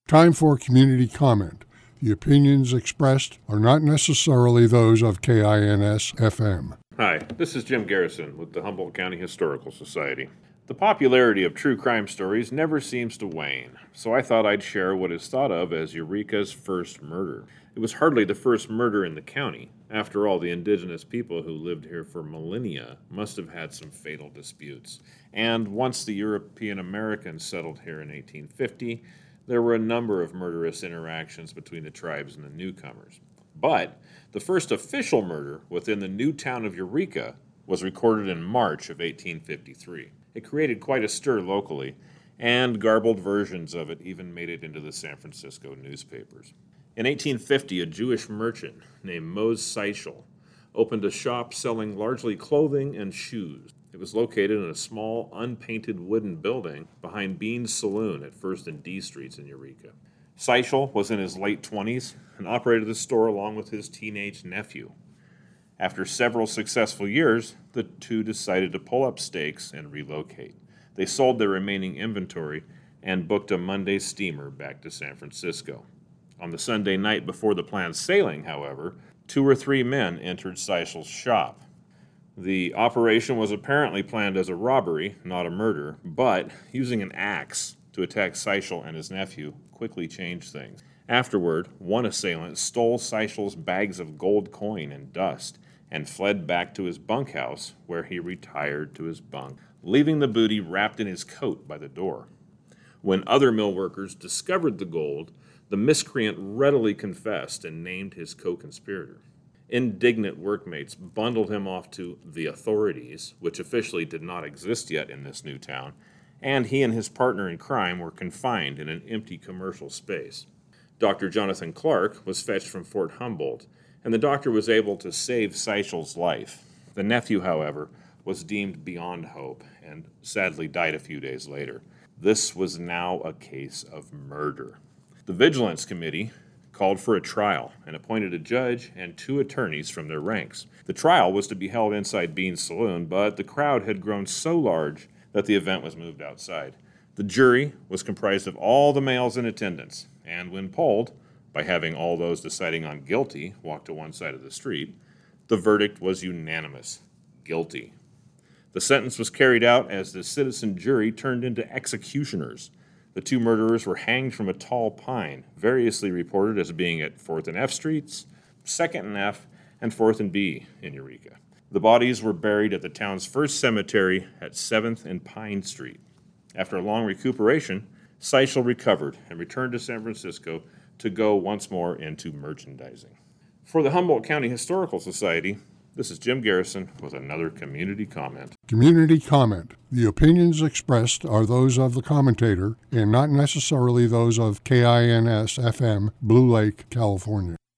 Time for community comment. The opinions expressed are not necessarily those of KINS-FM. Hi, this is Jim Garrison with the Humboldt County Historical Society. The popularity of true crime stories never seems to wane, so I thought I'd share what is thought of as Eureka's first murder. It was hardly the first murder in the county. After all, the indigenous people who lived here for millennia must have had some fatal disputes. And once the European Americans settled here in 1850, there were a number of murderous interactions between the tribes and the newcomers. But the first official murder within the new town of Eureka was recorded in March of 1853. It created quite a stir locally, and garbled versions of it even made it into the San Francisco newspapers. In 1850, a Jewish merchant named Mose Seichel opened a shop selling largely clothing and shoes. It was located in a small, unpainted wooden building behind Bean's Saloon at 1st and D Streets in Eureka. Seichel was in his late 20s and operated the store along with his teenage nephew. After several successful years, the two decided to pull up stakes and relocate. They sold their remaining inventory and booked a Monday steamer back to San Francisco. On the Sunday night before the planned sailing, however, 2 or 3 men entered Seichel's shop. The operation was apparently planned as a robbery, not a murder, but using an axe to attack Seichel and his nephew quickly changed things. Afterward, one assailant stole Seichel's bags of gold coin and dust and fled back to his bunkhouse, where he retired to his bunk, leaving the booty wrapped in his coat by the door. When other mill workers discovered the gold, the miscreant readily confessed and named his co-conspirator. Indignant workmates bundled him off to the authorities, which officially did not exist yet in this new town, and he and his partner in crime were confined in an empty commercial space. Dr. Jonathan Clark was fetched from Fort Humboldt, and the doctor was able to save Seichel's life. The nephew, however, was deemed beyond hope and sadly died a few days later. This was now a case of murder. The Vigilance Committee called for a trial and appointed a judge and 2 attorneys from their ranks. The trial was to be held inside Bean's Saloon, but the crowd had grown so large that the event was moved outside. The jury was comprised of all the males in attendance, and when polled, by having all those deciding on guilty walk to one side of the street, the verdict was unanimous: guilty. The sentence was carried out as the citizen jury turned into executioners. The 2 murderers were hanged from a tall pine, variously reported as being at 4th and F Streets, 2nd and F, and 4th and B in Eureka. The bodies were buried at the town's first cemetery at 7th and Pine Street. After a long recuperation, Seichel recovered and returned to San Francisco to go once more into merchandising. For the Humboldt County Historical Society, this is Jim Garrison with another community comment. Community comment. The opinions expressed are those of the commentator and not necessarily those of KINS-FM, Blue Lake, California.